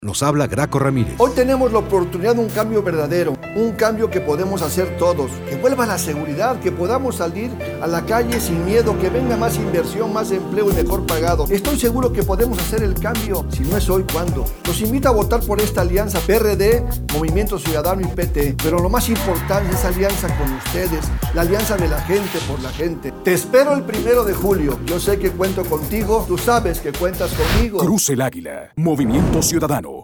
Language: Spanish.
Nos habla Graco Ramírez. Hoy tenemos la oportunidad de un cambio verdadero, un cambio que podemos hacer todos, que vuelva la seguridad, que podamos salir a la calle sin miedo, que venga más inversión, más empleo y mejor pagado. Estoy seguro que podemos hacer el cambio, si no es hoy, ¿cuándo? Los invito a votar por esta alianza PRD, Movimiento Ciudadano y PT, pero lo más importante es alianza con ustedes, la alianza de la gente por la gente. Te espero el 1 de julio, yo sé que cuento contigo, tú sabes que cuentas conmigo. Cruce el Águila, Movimiento Ciudadano.